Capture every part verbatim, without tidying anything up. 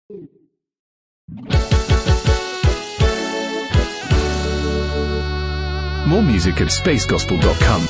More music at space gospel dot com.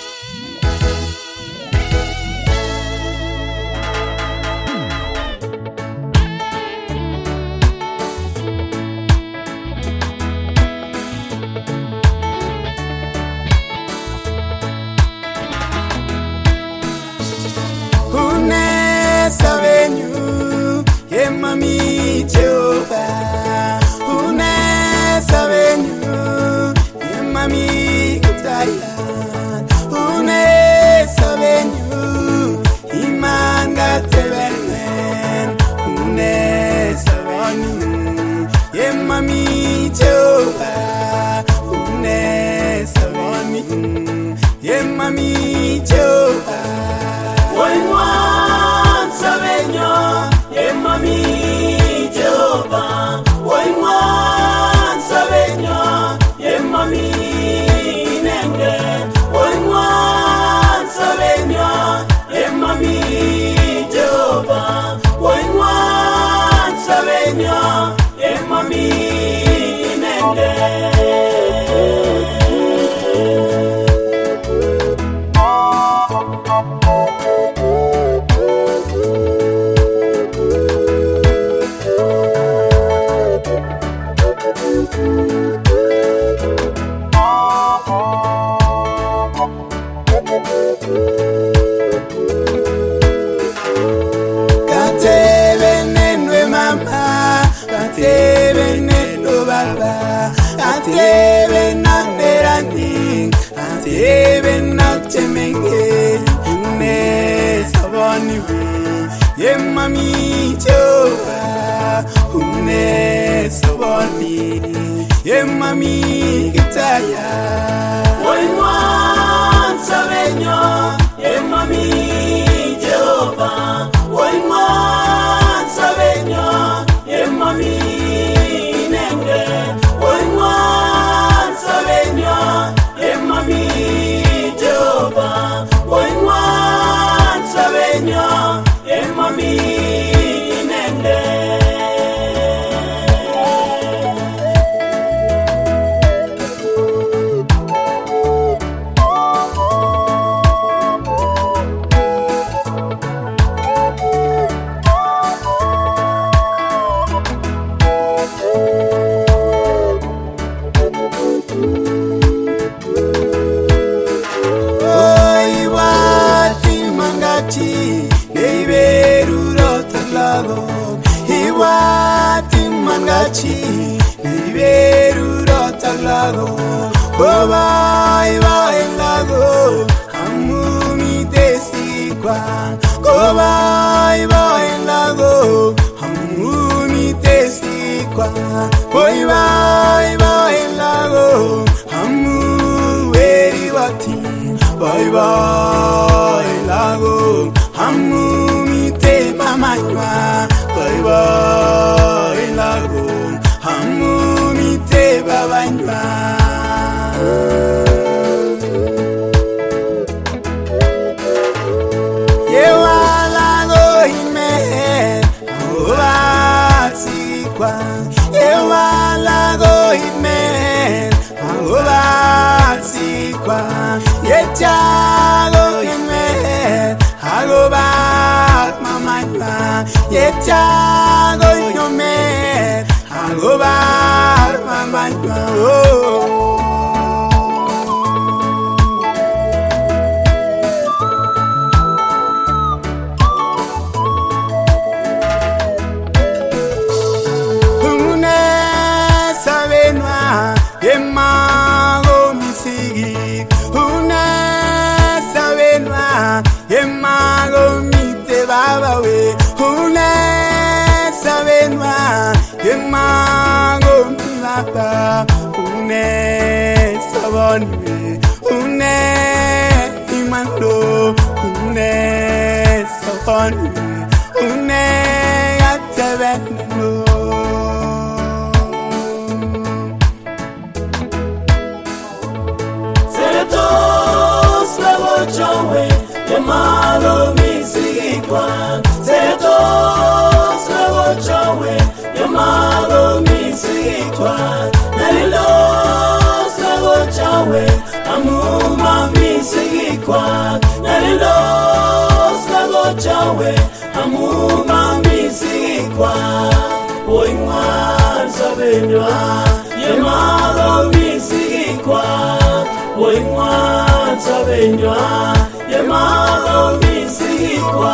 Malo mi sigikwa, seto slow chowe. Yamaro misikwa Nalilo sago chawe Amuma misikwa Nalilo sago chawe Amuma misikwa Oingwan sabenywa Yamaro misikwa Oingwan sabenywa Yamaro misikwa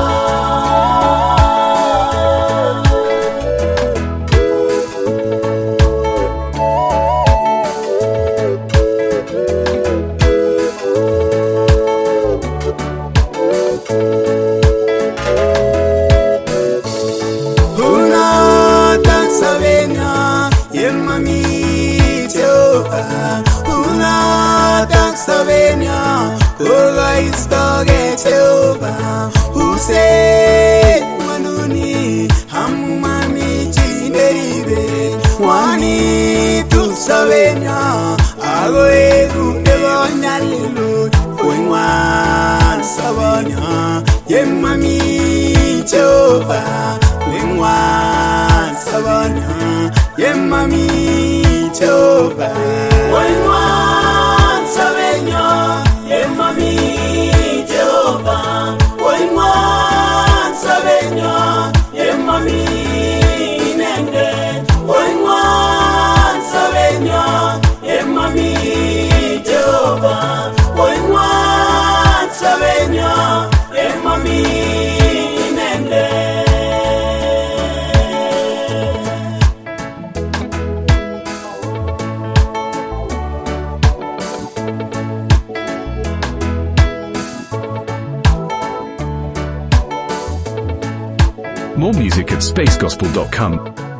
Savenya, Koga istoge Teoba, Hussein Manuni, Hamumami Chineribe, Wani tu Savenya, Agoegu Devanyalilu, Wingwan Savanya, Yemami Teoba, Wingwan Savanya, Yemami Teoba, Wingwan Savenya, Yemami Jehovah, Oingwan Savenya, Yemami Nende, Oingwan Savenya, Yemami Jehovah, Oingwan Savenya, Yemami Nende. More music at space gospel dot com.